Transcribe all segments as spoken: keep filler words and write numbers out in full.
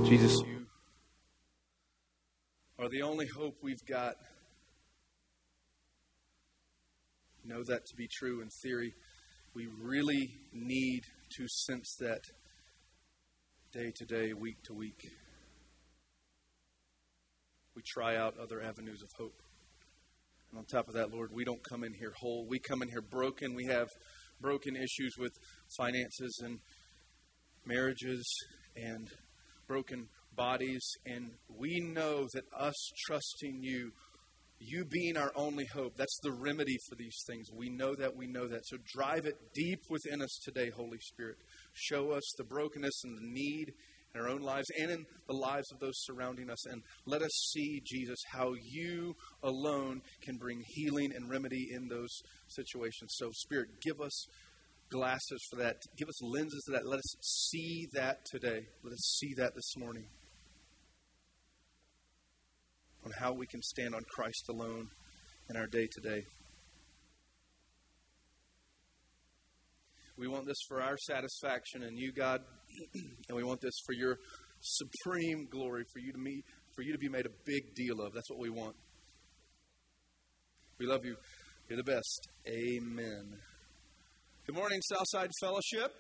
Jesus, you are the only hope we've got. Know that to be true in theory. We really need to sense that day to day, week to week. We try out other avenues of hope. And on top of that, Lord, we don't come in here whole. We come in here broken. We have broken issues with finances and marriages and broken bodies. And we know that us trusting you, you being our only hope, that's the remedy for these things. We know that, we know that. So drive it deep within us today, Holy Spirit. Show us the brokenness and the need in our own lives and in the lives of those surrounding us. And let us see, Jesus, how you alone can bring healing and remedy in those situations. So, Spirit, give us glasses for that. Give us lenses to that. Let us see that today. Let us see that this morning. On how we can stand on Christ alone in our day to day. We want this for our satisfaction in you, God, and we want this for your supreme glory, for you to meet, for you to be made a big deal of. That's what we want. We love you. You're the best. Amen. Good morning, Southside Fellowship.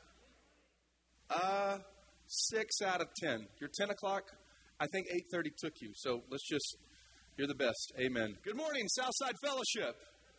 Uh, six out of ten. You're ten o'clock. I think eight thirty took you, so let's just, you're the best. Amen. Good morning, Southside Fellowship.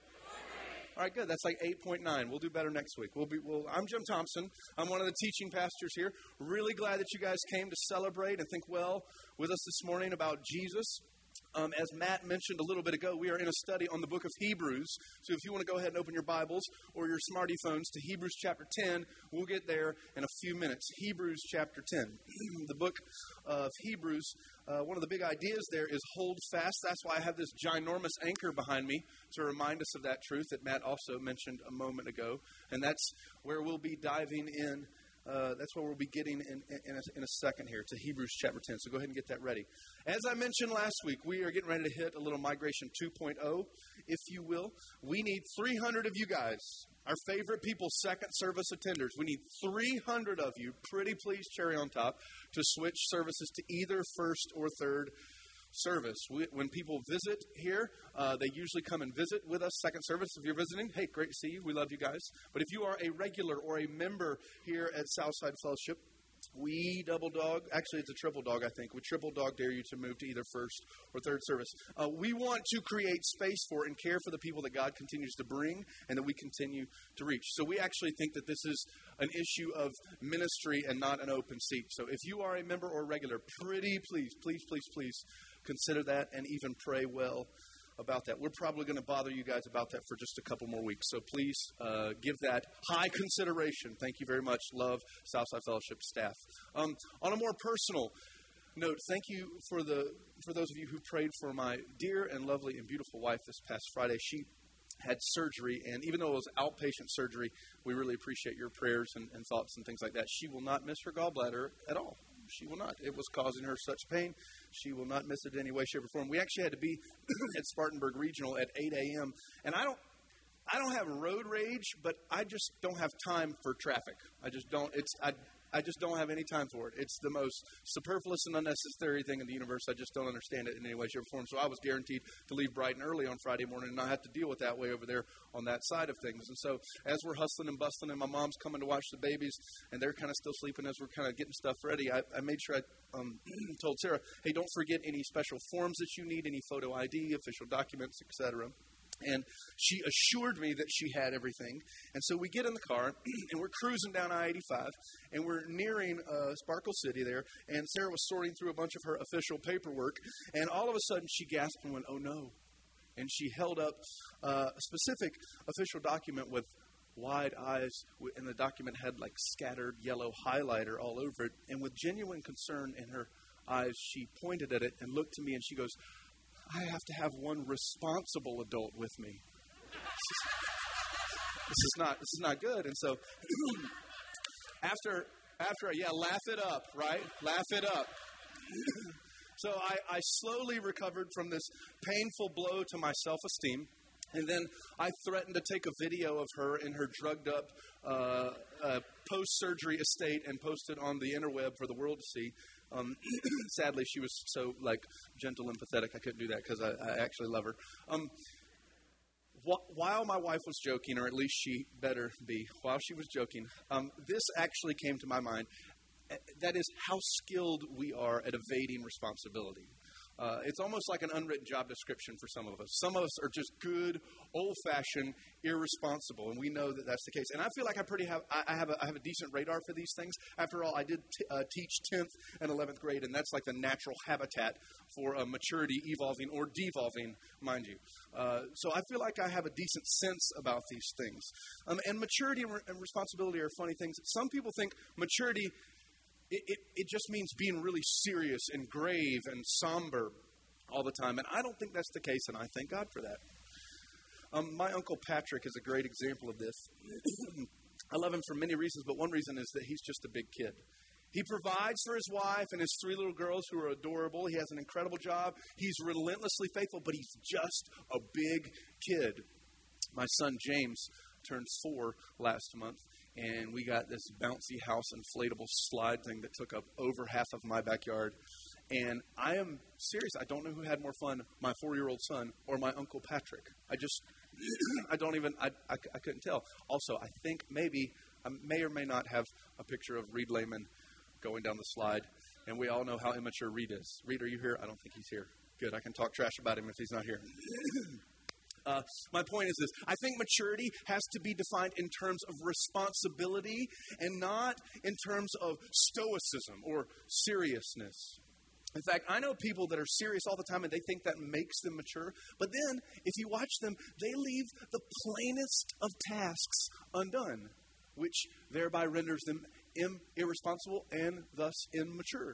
All right, good. That's like eight point nine. We'll do better next week. We'll be. We'll, I'm Jim Thompson. I'm one of the teaching pastors here. Really glad that you guys came to celebrate and think well with us this morning about Jesus. Um, as Matt mentioned a little bit ago, we are in a study on the book of Hebrews. So if you want to go ahead and open your Bibles or your smarty phones to Hebrews chapter ten, we'll get there in a few minutes. Hebrews chapter ten. The book of Hebrews, uh, one of the big ideas there is hold fast. That's why I have this ginormous anchor behind me to remind us of that truth that Matt also mentioned a moment ago. And that's where we'll be diving in. Uh, that's what we'll be getting in, in, a, in a second here to Hebrews chapter ten. So go ahead and get that ready. As I mentioned last week, we are getting ready to hit a little migration two point oh, if you will. We need three hundred of you guys, our favorite people, second service attenders. We need three hundred of you, pretty please, cherry on top, to switch services to either first or third service. We, when people visit here, uh, they usually come and visit with us second service. If you're visiting, hey, great to see you. We love you guys. But if you are a regular or a member here at Southside Fellowship, we double dog, actually it's a triple dog, I think. We triple dog dare you to move to either first or third service. Uh, we want to create space for and care for the people that God continues to bring and that we continue to reach. So we actually think that this is an issue of ministry and not an open seat. So if you are a member or regular, pretty please, please, please, please consider that and even pray well about that. We're probably going to bother you guys about that for just a couple more weeks. So please uh, give that high consideration. Thank you very much. Love, Southside Fellowship staff. Um, on a more personal note, thank you for the for those of you who prayed for my dear and lovely and beautiful wife this past Friday. She had surgery, and even though it was outpatient surgery, we really appreciate your prayers and, and thoughts and things like that. She will not miss her gallbladder at all. She will not. It was causing her such pain. She will not miss it in any way, shape, or form. We actually had to be at Spartanburg Regional at eight a.m. And I don't I don't have road rage, but I just don't have time for traffic. I just don't. It's I, I just don't have any time for it. It's the most superfluous and unnecessary thing in the universe. I just don't understand it in any way, shape, or form. So I was guaranteed to leave bright and early on Friday morning and not have to deal with that way over there on that side of things. And so as we're hustling and bustling and my mom's coming to watch the babies and they're kind of still sleeping as we're kind of getting stuff ready, I, I made sure I um, told Sarah, hey, don't forget any special forms that you need, any photo I D, official documents, et cetera. And she assured me that she had everything. And so we get in the car, and we're cruising down I eighty-five, and we're nearing uh, Sparkle City there. And Sarah was sorting through a bunch of her official paperwork. And all of a sudden, she gasped and went, oh, no. And she held up uh, a specific official document with wide eyes, and the document had, like, scattered yellow highlighter all over it. And with genuine concern in her eyes, she pointed at it and looked to me, and she goes, I have to have one responsible adult with me. This is not this is not good. And so after after yeah, laugh it up, right? Laugh it up. So I, I slowly recovered from this painful blow to my self-esteem. And then I threatened to take a video of her in her drugged up uh, uh, post-surgery estate and post it on the interweb for the world to see. Um, sadly, she was so, like, gentle and pathetic, I couldn't do that because I, I actually love her. Um, wh- while my wife was joking, or at least she better be, while she was joking, um, this actually came to my mind. That is how skilled we are at evading responsibility. Uh, it's almost like an unwritten job description for some of us. Some of us are just good, old-fashioned, irresponsible, and we know that that's the case. And I feel like I pretty have I, I have a, I have a decent radar for these things. After all, I did t- uh, teach tenth and eleventh grade, and that's like the natural habitat for uh, maturity evolving or devolving, mind you. Uh, so I feel like I have a decent sense about these things. Um, and maturity and, re- and responsibility are funny things. Some people think maturity It, it, it just means being really serious and grave and somber all the time. And I don't think that's the case, and I thank God for that. Um, my Uncle Patrick is a great example of this. I love him for many reasons, but one reason is that he's just a big kid. He provides for his wife and his three little girls who are adorable. He has an incredible job. He's relentlessly faithful, but he's just a big kid. My son James turned four last month. And we got this bouncy house inflatable slide thing that took up over half of my backyard. And I am serious. I don't know who had more fun, my four-year-old son or my Uncle Patrick. I just, I don't even, I, I, I couldn't tell. Also, I think maybe, I may or may not have a picture of Reed Lehman going down the slide. And we all know how immature Reed is. Reed, are you here? I don't think he's here. Good. I can talk trash about him if he's not here. Uh, my point is this. I think maturity has to be defined in terms of responsibility and not in terms of stoicism or seriousness. In fact, I know people that are serious all the time and they think that makes them mature. But then, if you watch them, they leave the plainest of tasks undone, which thereby renders them im- irresponsible and thus immature.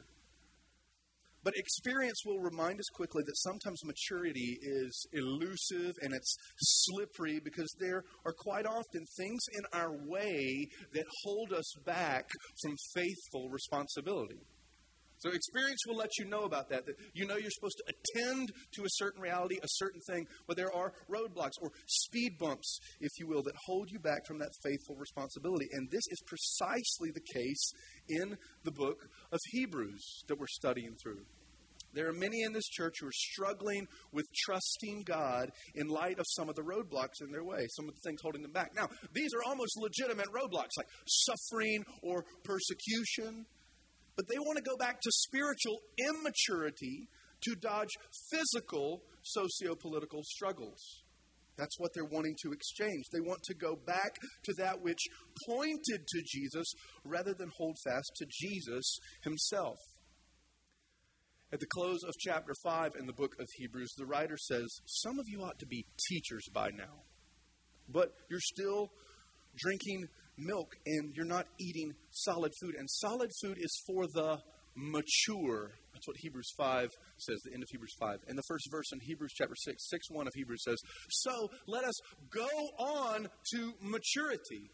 But experience will remind us quickly that sometimes maturity is elusive and it's slippery because there are quite often things in our way that hold us back from faithful responsibility. So experience will let you know about that, that you know you're supposed to attend to a certain reality, a certain thing, but there are roadblocks or speed bumps, if you will, that hold you back from that faithful responsibility. And this is precisely the case in the book of Hebrews that we're studying through. There are many in this church who are struggling with trusting God in light of some of the roadblocks in their way, some of the things holding them back. Now, these are almost legitimate roadblocks like suffering or persecution. But they want to go back to spiritual immaturity to dodge physical socio-political struggles. That's what they're wanting to exchange. They want to go back to that which pointed to Jesus rather than hold fast to Jesus himself. At the close of chapter five in the book of Hebrews, the writer says, some of you ought to be teachers by now, but you're still drinking milk and you're not eating solid food. And solid food is for the mature. That's what Hebrews five says, the end of Hebrews five. And the first verse in Hebrews chapter six, six one of Hebrews says, so let us go on to maturity.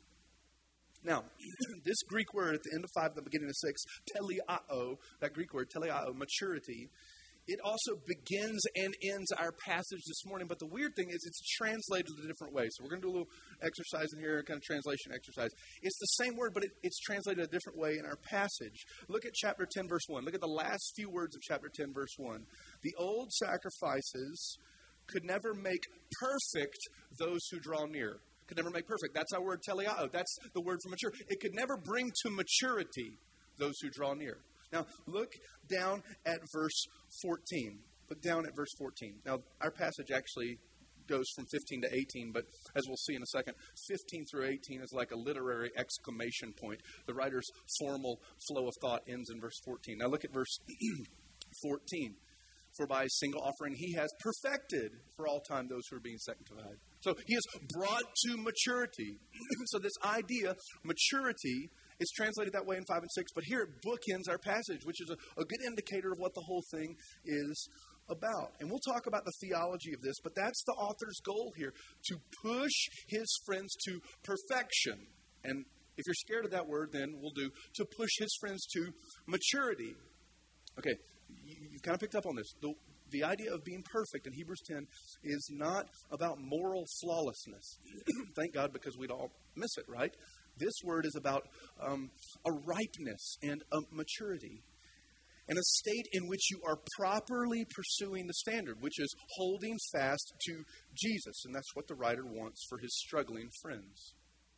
Now, this Greek word at the end of five, the beginning of six, teleao, that Greek word, teleao, maturity, it also begins and ends our passage this morning. But the weird thing is it's translated a different way. So we're going to do a little exercise in here, kind of translation exercise. It's the same word, but it, it's translated a different way in our passage. Look at chapter ten, verse one. Look at the last few words of chapter ten, verse one. The old sacrifices could never make perfect those who draw near. Could never make perfect. That's our word teleao. That's the word for mature. It could never bring to maturity those who draw near. Now, look down at verse fourteen. Look down at verse fourteen. Now, our passage actually goes from fifteen to eighteen, but as we'll see in a second, fifteen through eighteen is like a literary exclamation point. The writer's formal flow of thought ends in verse fourteen. Now, look at verse fourteen. For by a single offering he has perfected for all time those who are being sanctified. So he has brought to maturity. So this idea, maturity, is translated that way in five and six, but here it bookends our passage, which is a, a good indicator of what the whole thing is about. And we'll talk about the theology of this, but that's the author's goal here, to push his friends to perfection. And if you're scared of that word, then we'll do to push his friends to maturity. Okay, you've kind of picked up on this. The, the idea of being perfect in Hebrews ten is not about moral flawlessness. Thank God, because we'd all miss it, right? This word is about um, a ripeness and a maturity. and a state in which you are properly pursuing the standard, which is holding fast to Jesus. And that's what the writer wants for his struggling friends.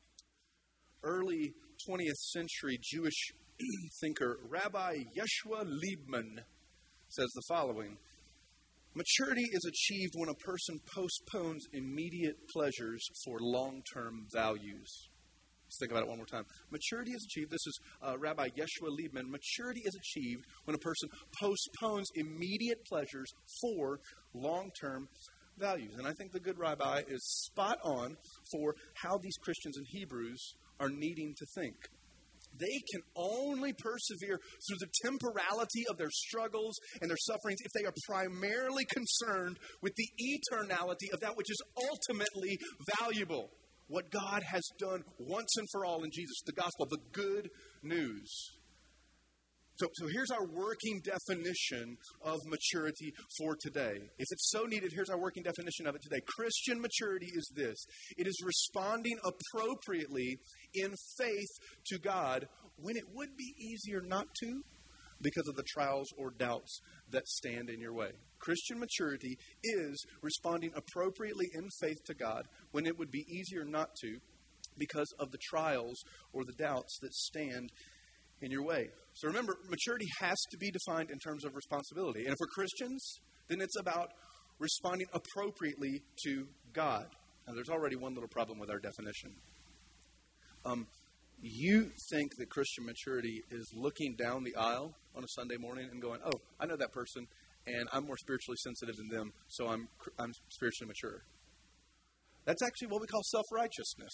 Early twentieth century Jewish thinker Rabbi Yeshua Liebman says the following: maturity is achieved when a person postpones immediate pleasures for long-term values. Let's think about it one more time. Maturity is achieved, this is uh, Rabbi Yeshua Liebman, maturity is achieved when a person postpones immediate pleasures for long-term values. And I think the good rabbi is spot on for how these Christians in Hebrews are needing to think. They can only persevere through the temporality of their struggles and their sufferings if they are primarily concerned with the eternality of that which is ultimately valuable. What God has done once and for all in Jesus, the gospel, the good news. So, so here's our working definition of maturity for today. If it's so needed, here's our working definition of it today. Christian maturity is this: it is responding appropriately in faith to God when it would be easier not to because of the trials or doubts that stand in your way. Christian maturity is responding appropriately in faith to God when it would be easier not to because of the trials or the doubts that stand in your way. So remember, maturity has to be defined in terms of responsibility. And if we're Christians, then it's about responding appropriately to God. Now, there's already one little problem with our definition. Um, you think that Christian maturity is looking down the aisle on a Sunday morning and going, oh, I know that person, and I'm more spiritually sensitive than them, so I'm I'm spiritually mature. That's actually what we call self-righteousness.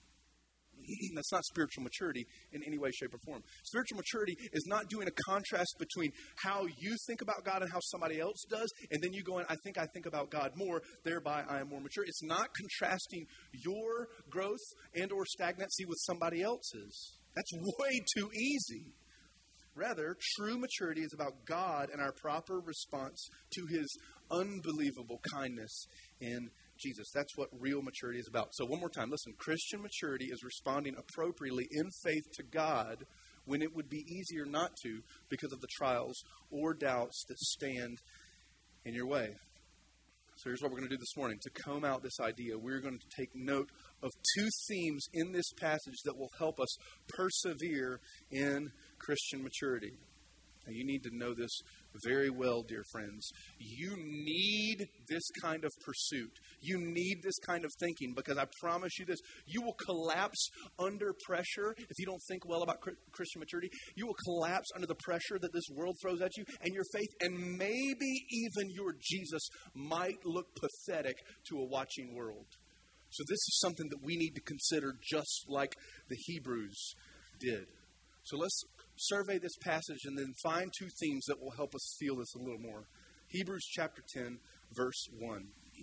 That's not spiritual maturity in any way, shape, or form. Spiritual maturity is not doing a contrast between how you think about God and how somebody else does, and then you go in, I think I think about God more, thereby I am more mature. It's not contrasting your growth and or stagnancy with somebody else's. That's way too easy. Rather, true maturity is about God and our proper response to his unbelievable kindness in Jesus. That's what real maturity is about. So one more time, listen, Christian maturity is responding appropriately in faith to God when it would be easier not to because of the trials or doubts that stand in your way. So here's what we're going to do this morning. To comb out this idea, we're going to take note of two themes in this passage that will help us persevere in Christian maturity. Now, you need to know this very well, dear friends. You need this kind of pursuit. You need this kind of thinking, because I promise you this, you will collapse under pressure if you don't think well about Christian maturity. You will collapse under the pressure that this world throws at you, and your faith and maybe even your Jesus might look pathetic to a watching world. So this is something that we need to consider just like the Hebrews did. So let's survey this passage and then find two themes that will help us feel this a little more. Hebrews chapter ten, verse one.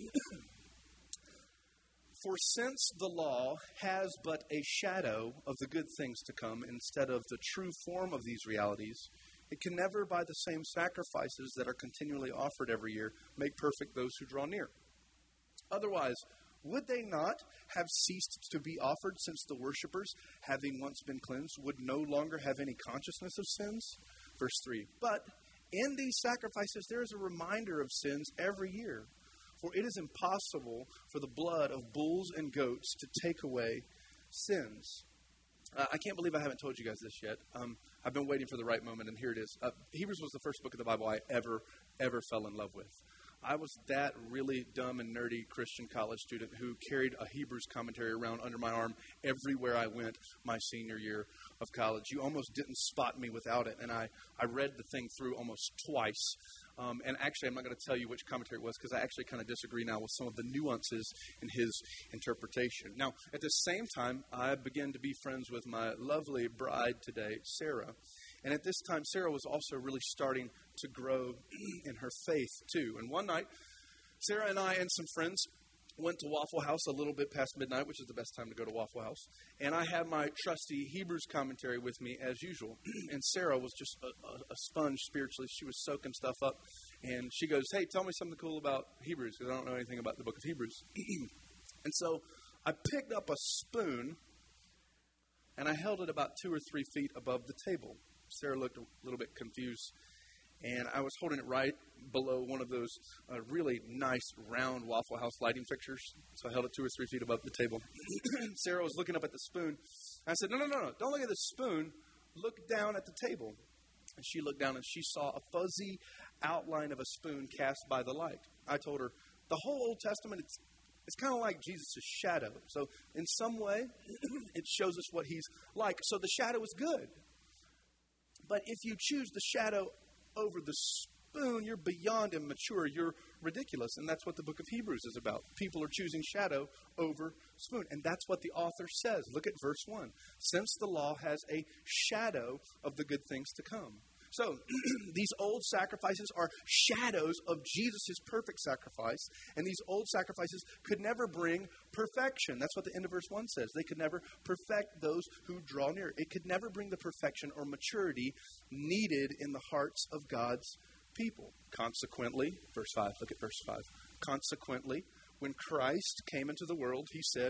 For since the law has but a shadow of the good things to come instead of the true form of these realities, it can never, by the same sacrifices that are continually offered every year, make perfect those who draw near. Otherwise, would they not have ceased to be offered, since the worshippers, having once been cleansed, would no longer have any consciousness of sins? Verse three. But in these sacrifices there is a reminder of sins every year. For it is impossible for the blood of bulls and goats to take away sins. Uh, I can't believe I haven't told you guys this yet. Um, I've been waiting for the right moment, and here it is. Uh, Hebrews was the first book of the Bible I ever, ever fell in love with. I was that really dumb and nerdy Christian college student who carried a Hebrews commentary around under my arm everywhere I went my senior year of college. You almost didn't spot me without it, and I, I read the thing through almost twice. Um, and actually, I'm not going to tell you which commentary it was, because I actually kind of disagree now with some of the nuances in his interpretation. Now, at the same time, I began to be friends with my lovely bride today, Sarah. And at this time, Sarah was also really starting to grow in her faith, too. And one night, Sarah and I and some friends went to Waffle House a little bit past midnight, which is the best time to go to Waffle House. And I had my trusty Hebrews commentary with me, as usual. And Sarah was just a, a, a sponge spiritually. She was soaking stuff up. And she goes, hey, tell me something cool about Hebrews, because I don't know anything about the book of Hebrews. And so I picked up a spoon, and I held it about two or three feet above the table. Sarah looked a little bit confused And I was holding it right below one of those uh, really nice round Waffle House lighting fixtures. So I held it two or three feet above the table. Sarah was looking up at the spoon. I said, no, no, no, no, don't look at the spoon. Look down at the table. And she looked down and she saw a fuzzy outline of a spoon cast by the light. I told her, the whole Old Testament, it's, it's kind of like Jesus' shadow. So in some way, it shows us what he's like. So the shadow is good. But if you choose the shadow over the spoon, you're beyond immature. You're ridiculous. And that's what the book of Hebrews is about. People are choosing shadow over spoon. And that's what the author says. Look at verse one. Since the law has a shadow of the good things to come. So, these old sacrifices are shadows of Jesus' perfect sacrifice. And these old sacrifices could never bring perfection. That's what the end of verse one says. They could never perfect those who draw near. It could never bring the perfection or maturity needed in the hearts of God's people. Consequently, verse five, look at verse five. Consequently, when Christ came into the world, he said,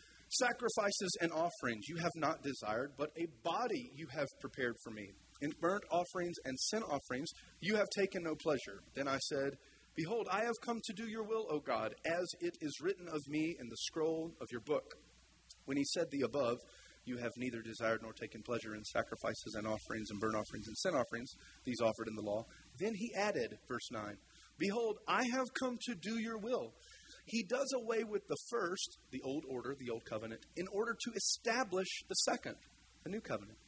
sacrifices and offerings you have not desired, but a body you have prepared for me. In burnt offerings and sin offerings you have taken no pleasure. Then I said, behold, I have come to do your will, O God, as it is written of me in the scroll of your book. When he said the above, you have neither desired nor taken pleasure in sacrifices and offerings and burnt offerings and sin offerings, these offered in the law. Then he added, verse nine, behold, I have come to do your will. He does away with the first, the old order, the old covenant, in order to establish the second, the new covenant.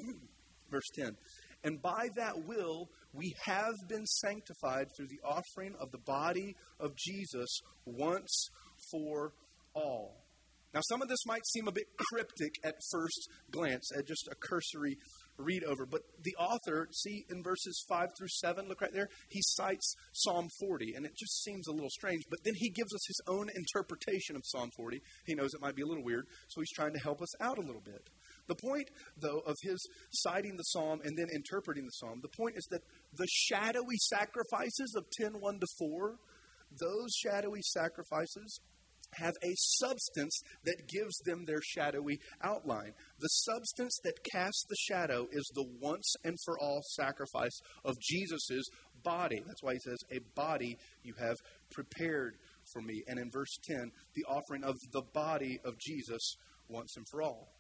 Verse ten, and by that will we have been sanctified through the offering of the body of Jesus once for all. Now, some of this might seem a bit cryptic at first glance, at just a cursory read over. But the author, see in verses five through seven, look right there, he cites Psalm forty. And it just seems a little strange. But then he gives us his own interpretation of Psalm forty. He knows it might be a little weird, so he's trying to help us out a little bit. The point, though, of his citing the psalm and then interpreting the psalm, the point is that the shadowy sacrifices of ten one to four, those shadowy sacrifices have a substance that gives them their shadowy outline. The substance that casts the shadow is the once and for all sacrifice of Jesus' body. That's why he says, a body you have prepared for me. And in verse ten, the offering of the body of Jesus once and for all.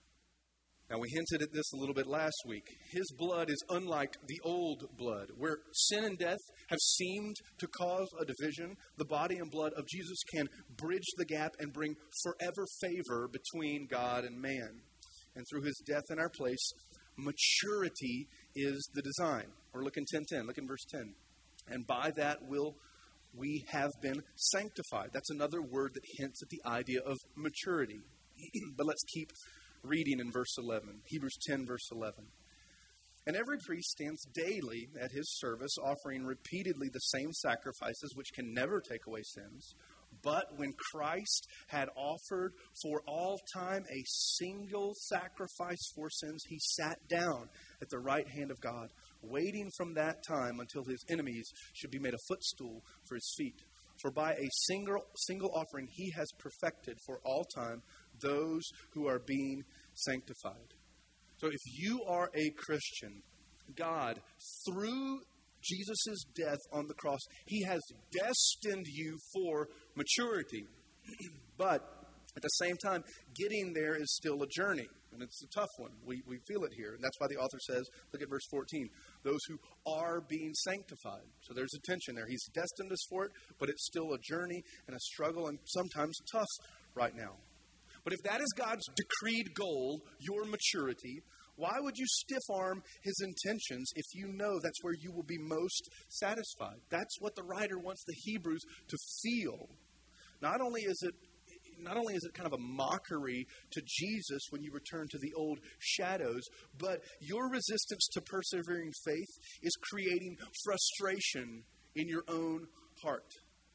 Now, we hinted at this a little bit last week. His blood is unlike the old blood, where sin and death have seemed to cause a division. The body and blood of Jesus can bridge the gap and bring forever favor between God and man. And through his death in our place, maturity is the design. Or look in ten ten. Look in verse ten. And by that will we have been sanctified. That's another word that hints at the idea of maturity. But let's keep reading in verse eleven, Hebrews ten, verse eleven. And every priest stands daily at his service, offering repeatedly the same sacrifices, which can never take away sins. But when Christ had offered for all time a single sacrifice for sins, he sat down at the right hand of God, waiting from that time until his enemies should be made a footstool for his feet. For by a single single offering he has perfected for all time those who are being sanctified. So if you are a Christian, God, through Jesus' death on the cross, he has destined you for maturity. But at the same time, getting there is still a journey. And it's a tough one. We we feel it here. And that's why the author says, look at verse fourteen, those who are being sanctified. So there's a tension there. He's destined us for it, but it's still a journey and a struggle and sometimes tough right now. But if that is God's decreed goal, your maturity, why would you stiff-arm his intentions if you know that's where you will be most satisfied? That's what the writer wants the Hebrews to feel. Not only is it Not only is it kind of a mockery to Jesus when you return to the old shadows, but your resistance to persevering faith is creating frustration in your own heart.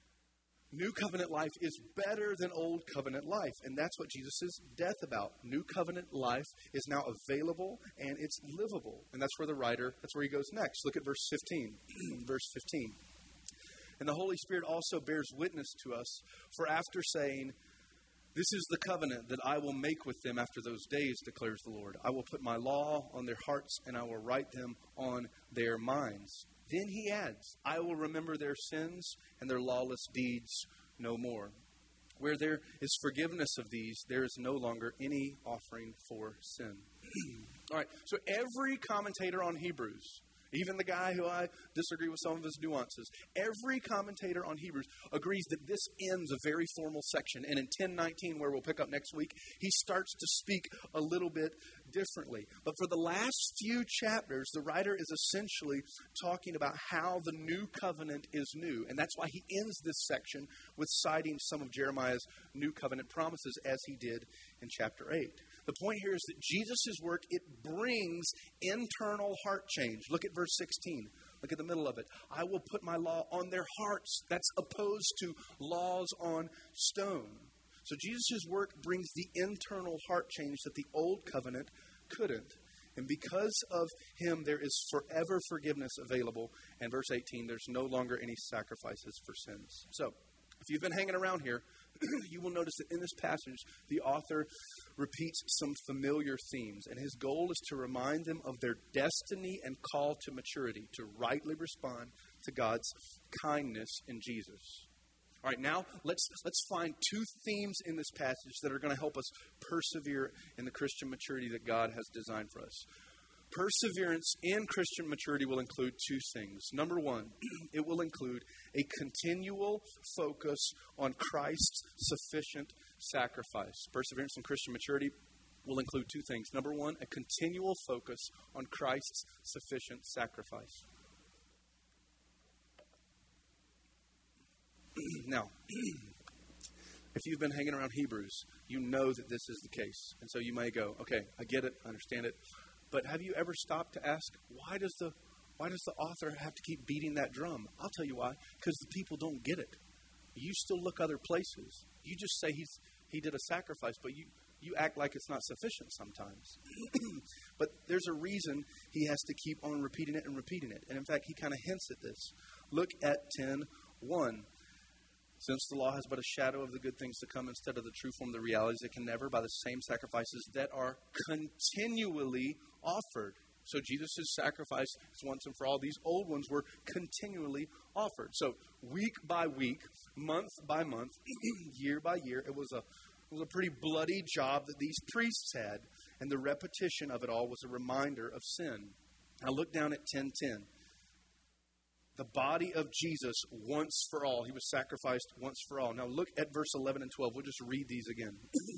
New covenant life is better than old covenant life, and that's what Jesus' death about. New covenant life is now available and it's livable, and that's where the writer, that's where he goes next. Look at verse fifteen. Verse fifteen. And the Holy Spirit also bears witness to us, for after saying, this is the covenant that I will make with them after those days, declares the Lord. I will put my law on their hearts and I will write them on their minds. Then he adds, I will remember their sins and their lawless deeds no more. Where there is forgiveness of these, there is no longer any offering for sin. All right, so every commentator on Hebrews, even the guy who I disagree with some of his nuances, every commentator on Hebrews agrees that this ends a very formal section. And in ten nineteen, where we'll pick up next week, he starts to speak a little bit differently. But for the last few chapters, the writer is essentially talking about how the new covenant is new. And that's why he ends this section with citing some of Jeremiah's new covenant promises, as he did in chapter eight. The point here is that Jesus' work, it brings internal heart change. Look at verse sixteen. Look at the middle of it. I will put my law on their hearts. That's opposed to laws on stone. So Jesus' work brings the internal heart change that the old covenant couldn't. And because of him, there is forever forgiveness available. And verse eighteen, there's no longer any sacrifices for sins. So, if you've been hanging around here, you will notice that in this passage, the author repeats some familiar themes. And his goal is to remind them of their destiny and call to maturity, to rightly respond to God's kindness in Jesus. All right, now let's let's find two themes in this passage that are going to help us persevere in the Christian maturity that God has designed for us. Perseverance in Christian maturity will include two things. Number one, it will include a continual focus on Christ's sufficient sacrifice. Perseverance in Christian maturity will include two things. Number one, a continual focus on Christ's sufficient sacrifice. Now, if you've been hanging around Hebrews, you know that this is the case. And so you may go, okay, I get it, I understand it. But have you ever stopped to ask, why does the why does the author have to keep beating that drum? I'll tell you why. Because the people don't get it. You still look other places. You just say he's he did a sacrifice, but you, you act like it's not sufficient sometimes. But there's a reason he has to keep on repeating it and repeating it. And in fact, he kind of hints at this. Look at ten one. Since the law has but a shadow of the good things to come instead of the true form of the realities, it can never, by the same sacrifices that are continually offered. So Jesus' sacrifice is once and for all. These old ones were continually offered. So week by week, month by month, year by year, it was a it was a pretty bloody job that these priests had. And the repetition of it all was a reminder of sin. Now look down at ten ten. The body of Jesus once for all. He was sacrificed once for all. Now look at verse eleven and twelve. We'll just read these again.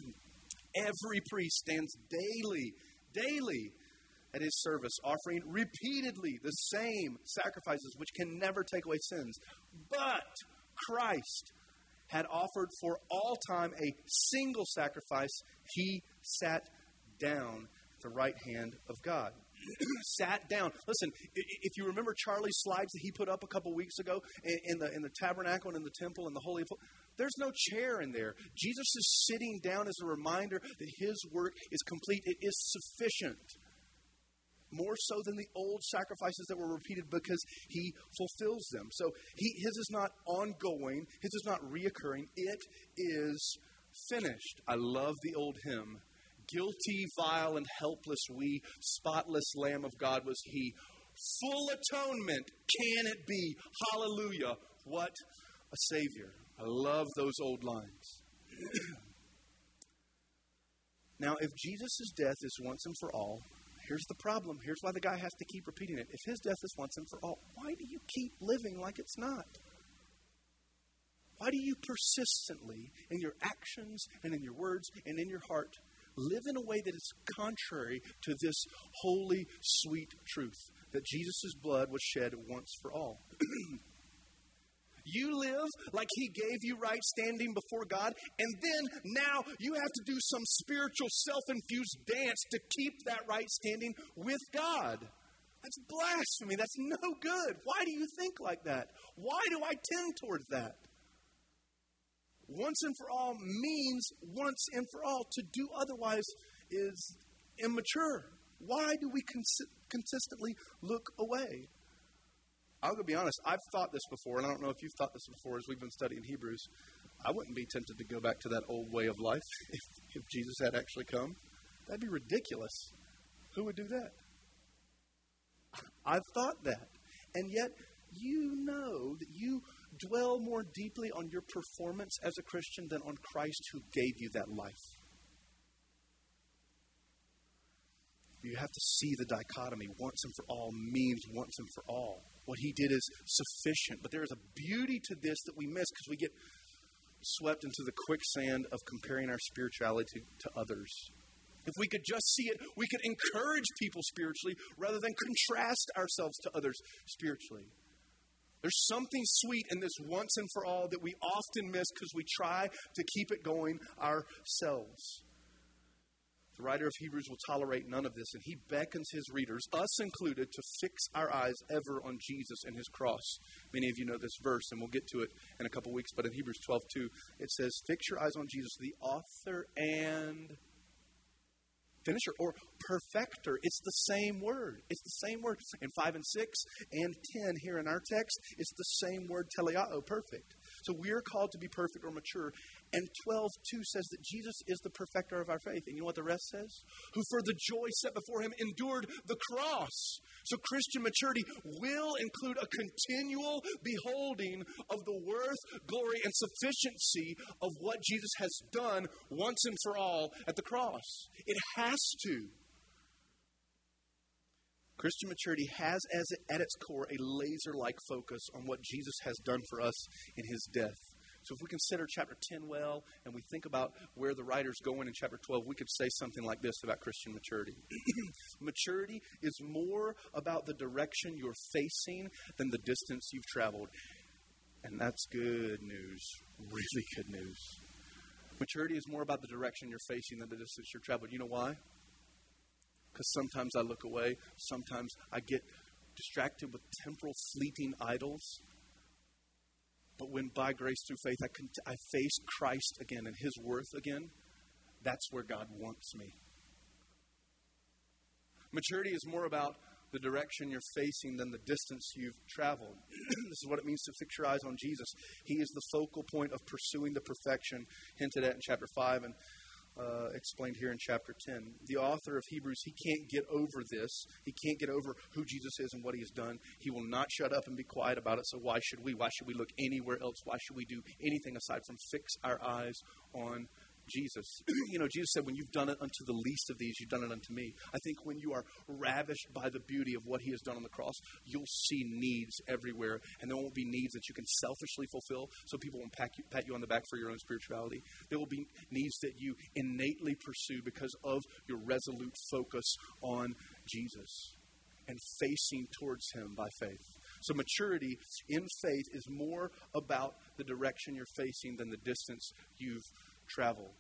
Every priest stands daily, daily at his service, offering repeatedly the same sacrifices which can never take away sins. But Christ had offered for all time a single sacrifice. He sat down at the right hand of God. Sat down. Listen, if you remember Charlie's slides that he put up a couple weeks ago in the in the tabernacle and in the temple and the Holy of Holies, there's no chair in there. Jesus is sitting down as a reminder that his work is complete. It is sufficient. More so than the old sacrifices that were repeated because he fulfills them. So he, his is not ongoing. His is not reoccurring. It is finished. I love the old hymn. Guilty, vile, and helpless we, spotless Lamb of God was he. Full atonement, can it be? Hallelujah, what a Savior. I love those old lines. Now, if Jesus' death is once and for all, here's the problem. Here's why the guy has to keep repeating it. If his death is once and for all, why do you keep living like it's not? Why do you persistently, in your actions and in your words and in your heart, live in a way that is contrary to this holy, sweet truth that Jesus' blood was shed once for all? You live like he gave you right standing before God, and then now you have to do some spiritual self-infused dance to keep that right standing with God. That's blasphemy. That's no good. Why do you think like that? Why do I tend towards that? Once and for all means once and for all. To do otherwise is immature. Why do we cons- consistently look away? I'll go be honest. I've thought this before, and I don't know if you've thought this before as we've been studying Hebrews. I wouldn't be tempted to go back to that old way of life if, if Jesus had actually come. That'd be ridiculous. Who would do that? I've thought that. And yet, you know that you dwell more deeply on your performance as a Christian than on Christ who gave you that life. You have to see the dichotomy. Once and for all means once and for all. What he did is sufficient. But there is a beauty to this that we miss because we get swept into the quicksand of comparing our spirituality to, to others. If we could just see it, we could encourage people spiritually rather than contrast ourselves to others spiritually. There's something sweet in this once and for all that we often miss because we try to keep it going ourselves. The writer of Hebrews will tolerate none of this, and he beckons his readers, us included, to fix our eyes ever on Jesus and his cross. Many of you know this verse, and we'll get to it in a couple weeks, but in Hebrews twelve two, it says, fix your eyes on Jesus, the author and finisher, or perfecter. It's the same word. It's the same word. In five and six and ten here in our text, it's the same word, teleao, perfect. So we're called to be perfect or mature. And twelve two says that Jesus is the perfecter of our faith. And you know what the rest says? Who for the joy set before him endured the cross. So Christian maturity will include a continual beholding of the worth, glory, and sufficiency of what Jesus has done once and for all at the cross. It has to. Christian maturity has as at its core a laser-like focus on what Jesus has done for us in his death. So if we consider chapter ten well, and we think about where the writer's going in chapter twelve, we could say something like this about Christian maturity. Maturity is more about the direction you're facing than the distance you've traveled. And that's good news, really good news. Maturity is more about the direction you're facing than the distance you've traveled. You know why? Because sometimes I look away. Sometimes I get distracted with temporal, fleeting idols. But when by grace through faith I, can, I face Christ again and his worth again, that's where God wants me. Maturity is more about the direction you're facing than the distance you've traveled. This is what it means to fix your eyes on Jesus. He is the focal point of pursuing the perfection hinted at in chapter five and Uh, explained here in chapter ten. The author of Hebrews, he can't get over this. He can't get over who Jesus is and what he has done. He will not shut up and be quiet about it. So why should we? Why should we look anywhere else? Why should we do anything aside from fix our eyes on Jesus? You know, Jesus said, when you've done it unto the least of these, you've done it unto me. I think when you are ravished by the beauty of what he has done on the cross, you'll see needs everywhere. And there won't be needs that you can selfishly fulfill so people won't pat you, pat you on the back for your own spirituality. There will be needs that you innately pursue because of your resolute focus on Jesus and facing towards him by faith. So maturity in faith is more about the direction you're facing than the distance you've traveled.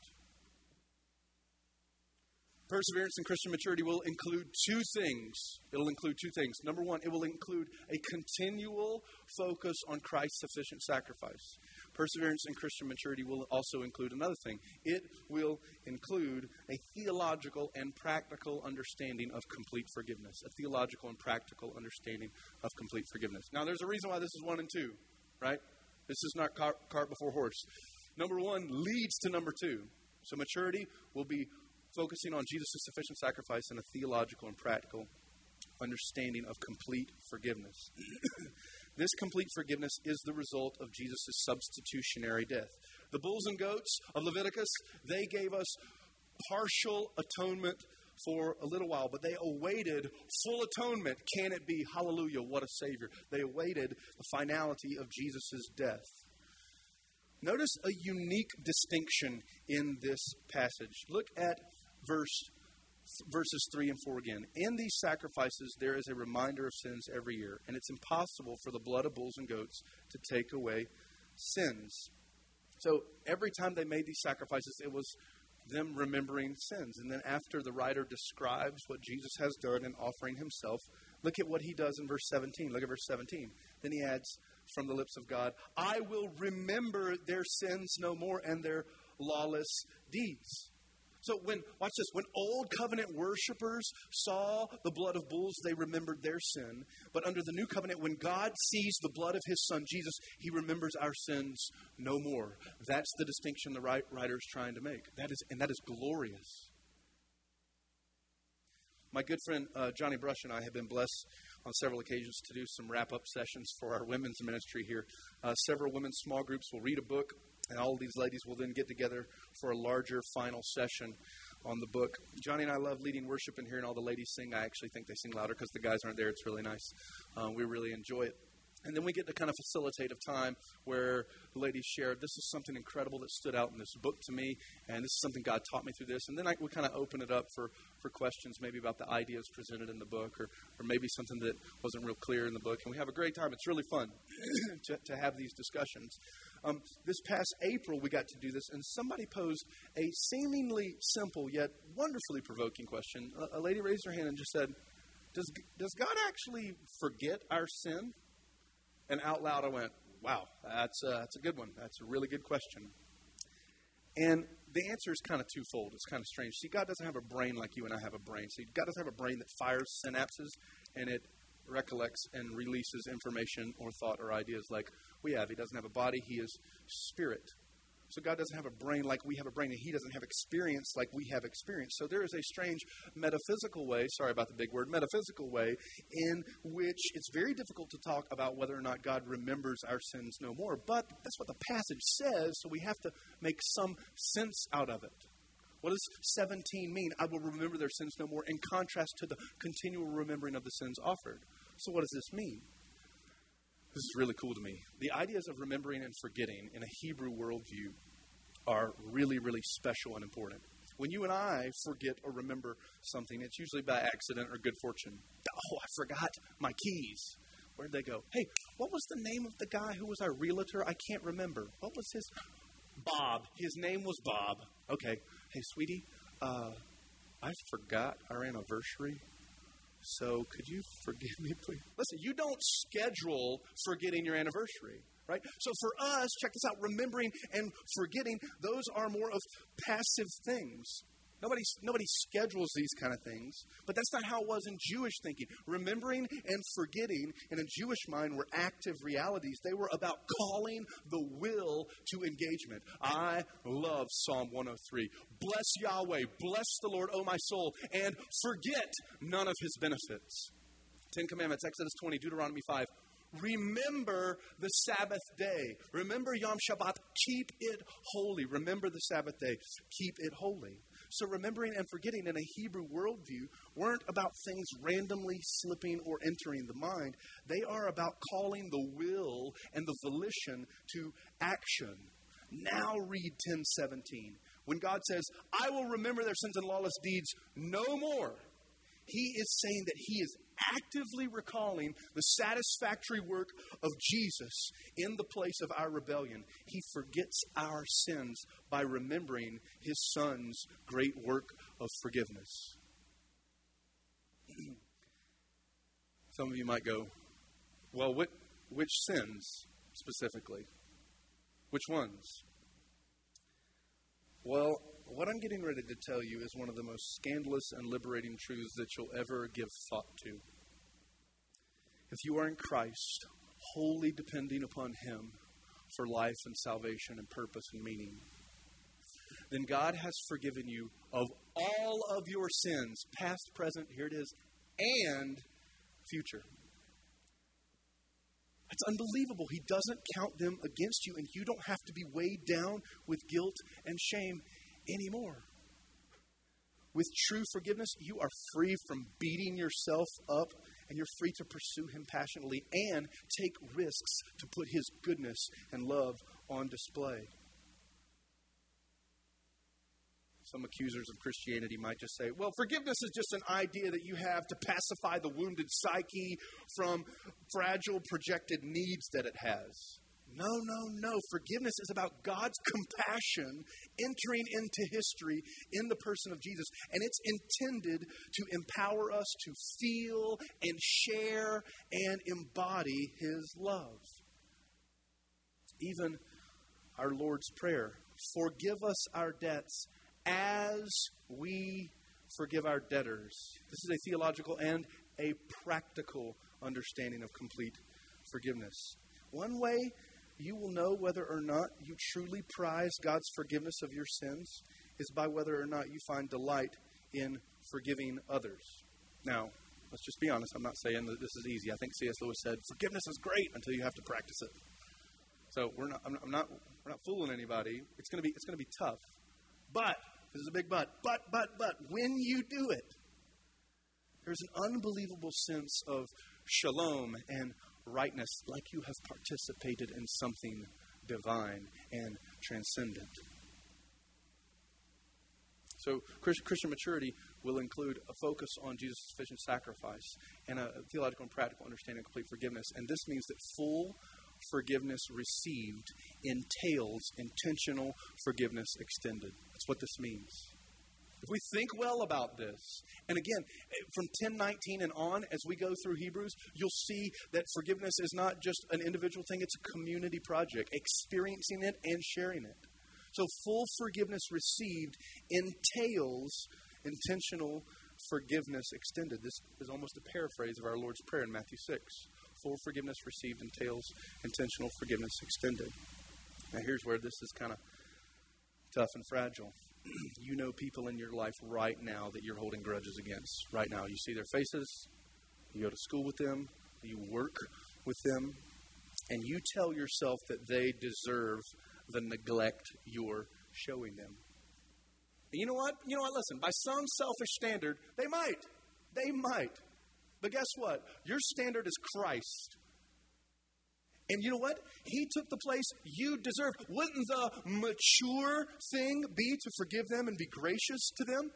Perseverance in Christian maturity will include two things. It'll include two things. Number one, it will include a continual focus on Christ's sufficient sacrifice. Perseverance in Christian maturity will also include another thing. It will include a theological and practical understanding of complete forgiveness. A theological and practical understanding of complete forgiveness. Now, there's a reason why this is one and two, right? This is not cart, cart before horse. Number one leads to number two. So maturity will be focusing on Jesus' sufficient sacrifice and a theological and practical understanding of complete forgiveness. This complete forgiveness is the result of Jesus' substitutionary death. The bulls and goats of Leviticus, they gave us partial atonement for a little while, but they awaited full atonement. Can it be? Hallelujah, what a Savior. They awaited the finality of Jesus' death. Notice a unique distinction in this passage. Look at verse verses three and four again. In these sacrifices, there is a reminder of sins every year, and it's impossible for the blood of bulls and goats to take away sins. So every time they made these sacrifices, it was them remembering sins. And then after the writer describes what Jesus has done in offering himself, look at what he does in verse seventeen. Look at verse seventeen. Then he adds from the lips of God, I will remember their sins no more and their lawless deeds. So when, watch this, when old covenant worshipers saw the blood of bulls, they remembered their sin. But under the new covenant, when God sees the blood of his son, Jesus, he remembers our sins no more. That's the distinction the writer is trying to make. That is, and that is glorious. My good friend uh, Johnny Brush and I have been blessed on several occasions to do some wrap-up sessions for our women's ministry here. Uh, several women's small groups will read a book, and all of these ladies will then get together for a larger final session on the book. Johnny and I love leading worship and hearing all the ladies sing. I actually think they sing louder because the guys aren't there. It's really nice. Uh, we really enjoy it. And then we get to kind of facilitate a time where the ladies share, this is something incredible that stood out in this book to me, and this is something God taught me through this. And then I, we kind of open it up for, for questions, maybe about the ideas presented in the book, or, or maybe something that wasn't real clear in the book. And we have a great time. It's really fun to, to have these discussions. Um, this past April, we got to do this, and somebody posed a seemingly simple yet wonderfully provoking question. A, a lady raised her hand and just said, does, does God actually forget our sin? And out loud I went, wow, that's, uh, that's a good one. That's a really good question. And the answer is kind of twofold. It's kind of strange. See, God doesn't have a brain like you and I have a brain. See, God doesn't have a brain that fires synapses and it recollects and releases information or thought or ideas like we have. He doesn't have a body. He is spirit. So God doesn't have a brain like we have a brain, and He doesn't have experience like we have experience. So there is a strange metaphysical way, sorry about the big word, metaphysical way, in which it's very difficult to talk about whether or not God remembers our sins no more. But that's what the passage says, so we have to make some sense out of it. What does seventeen mean? I will remember their sins no more, in contrast to the continual remembering of the sins offered. So what does this mean? This is really cool to me. The ideas of remembering and forgetting in a Hebrew worldview are really, really special and important. When you and I forget or remember something, it's usually by accident or good fortune. Oh, I forgot my keys. Where'd they go? Hey, what was the name of the guy who was our realtor? I can't remember. What was his? Bob. His name was Bob. Okay. Hey, sweetie, uh, I forgot our anniversary. So could you forgive me, please? Listen, you don't schedule forgetting your anniversary, right? So for us, check this out, remembering and forgetting, those are more of passive things. Nobody, nobody schedules these kind of things, but that's not how it was in Jewish thinking. Remembering and forgetting in a Jewish mind were active realities. They were about calling the will to engagement. I love Psalm one oh three. Bless Yahweh, bless the Lord, O my soul, and forget none of His benefits. Ten Commandments, Exodus twenty, Deuteronomy five. Remember the Sabbath day. Remember Yom Shabbat. Keep it holy. Remember the Sabbath day. Keep it holy. So remembering and forgetting in a Hebrew worldview weren't about things randomly slipping or entering the mind. They are about calling the will and the volition to action. Now read ten seventeen. When God says, I will remember their sins and lawless deeds no more, He is saying that He is actively recalling the satisfactory work of Jesus in the place of our rebellion. He forgets our sins by remembering His Son's great work of forgiveness. Some of you might go, well, which, which sins specifically? Which ones? Well, what I'm getting ready to tell you is one of the most scandalous and liberating truths that you'll ever give thought to. If you are in Christ, wholly depending upon Him for life and salvation and purpose and meaning, then God has forgiven you of all of your sins, past, present, here it is, and future. It's unbelievable. He doesn't count them against you, and you don't have to be weighed down with guilt and shame anymore. With true forgiveness, you are free from beating yourself up, and you're free to pursue Him passionately and take risks to put His goodness and love on display. Some accusers of Christianity might just say, well, forgiveness is just an idea that you have to pacify the wounded psyche from fragile projected needs that it has. No, no, no. Forgiveness is about God's compassion entering into history in the person of Jesus. And it's intended to empower us to feel and share and embody His love. Even our Lord's Prayer, forgive us our debts as we forgive our debtors. This is a theological and a practical understanding of complete forgiveness. One way you will know whether or not you truly prize God's forgiveness of your sins is by whether or not you find delight in forgiving others. Now, let's just be honest. I'm not saying that this is easy. I think C S Lewis said, forgiveness is great until you have to practice it. So we're not, I'm not, I'm not we're not fooling anybody. It's going to be, it's going to be tough. But, this is a big but, but, but, but, when you do it, there's an unbelievable sense of shalom and rightness, like you have participated in something divine and transcendent. So Christian maturity will include a focus on Jesus' sufficient sacrifice and a theological and practical understanding of complete forgiveness. And this means that full forgiveness received entails intentional forgiveness extended. That's what this means. If we think well about this, and again, from ten nineteen and on, as we go through Hebrews, you'll see that forgiveness is not just an individual thing, it's a community project, experiencing it and sharing it. So full forgiveness received entails intentional forgiveness extended. This is almost a paraphrase of our Lord's Prayer in Matthew six. Full forgiveness received entails intentional forgiveness extended. Now here's where this is kind of tough and fragile. You know people in your life right now that you're holding grudges against. Right now. You see their faces. You go to school with them. You work with them. And you tell yourself that they deserve the neglect you're showing them. And you know what? You know what? Listen, by some selfish standard, they might. They might. But guess what? Your standard is Christ. And you know what? He took the place you deserve. Wouldn't the mature thing be to forgive them and be gracious to them?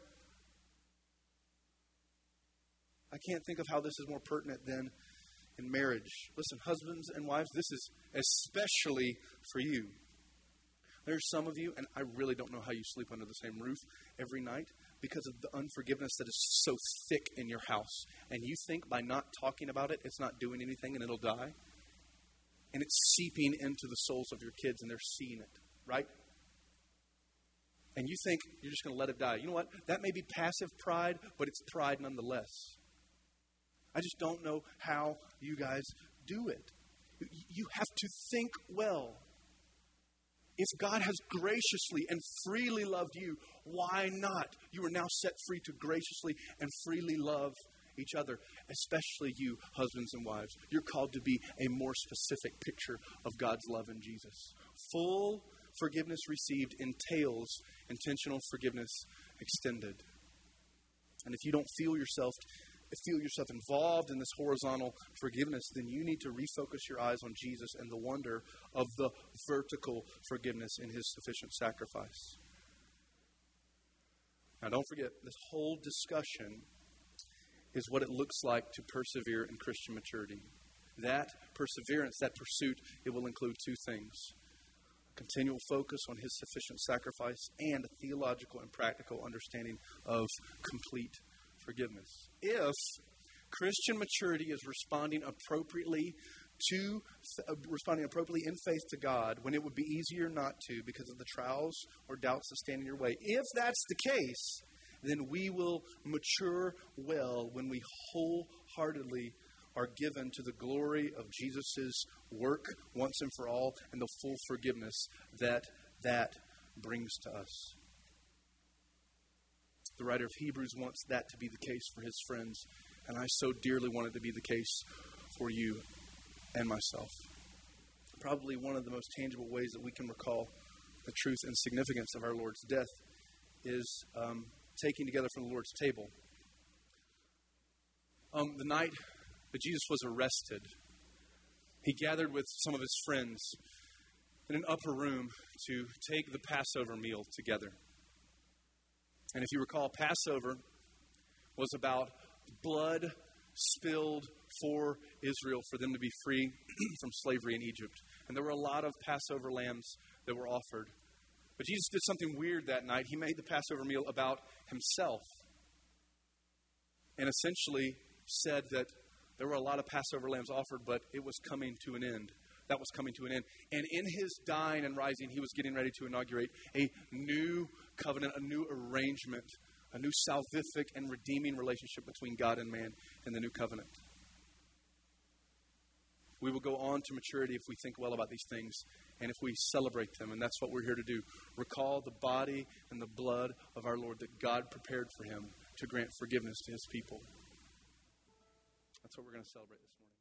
I can't think of how this is more pertinent than in marriage. Listen, husbands and wives, this is especially for you. There's some of you, and I really don't know how you sleep under the same roof every night because of the unforgiveness that is so thick in your house. And you think by not talking about it, it's not doing anything and it'll die. And it's seeping into the souls of your kids and they're seeing it, right? And you think you're just going to let it die. You know what? That may be passive pride, but it's pride nonetheless. I just don't know how you guys do it. You have to think well. If God has graciously and freely loved you, why not? You are now set free to graciously and freely love each other, especially you, husbands and wives. You're called to be a more specific picture of God's love in Jesus. Full forgiveness received entails intentional forgiveness extended. And if you don't feel yourself feel yourself involved in this horizontal forgiveness, then you need to refocus your eyes on Jesus and the wonder of the vertical forgiveness in his sufficient sacrifice. Now, don't forget, this whole discussion is what it looks like to persevere in Christian maturity. That perseverance, that pursuit, it will include two things. Continual focus on his sufficient sacrifice and a theological and practical understanding of complete forgiveness. If Christian maturity is responding appropriately to uh, responding appropriately in faith to God when it would be easier not to because of the trials or doubts that stand in your way, if that's the case, then we will mature well when we wholeheartedly are given to the glory of Jesus' work once and for all and the full forgiveness that that brings to us. The writer of Hebrews wants that to be the case for his friends, and I so dearly want it to be the case for you and myself. Probably one of the most tangible ways that we can recall the truth and significance of our Lord's death is um, taking together from the Lord's table. Um, the night that Jesus was arrested, he gathered with some of his friends in an upper room to take the Passover meal together. And if you recall, Passover was about blood spilled for Israel for them to be free from slavery in Egypt. And there were a lot of Passover lambs that were offered. But Jesus did something weird that night. He made the Passover meal about himself. And essentially said that there were a lot of Passover lambs offered, but it was coming to an end. That was coming to an end. And in his dying and rising, he was getting ready to inaugurate a new covenant, a new arrangement, a new salvific and redeeming relationship between God and man in the new covenant. We will go on to maturity if we think well about these things and if we celebrate them. And that's what we're here to do. Recall the body and the blood of our Lord that God prepared for him to grant forgiveness to his people. That's what we're going to celebrate this morning.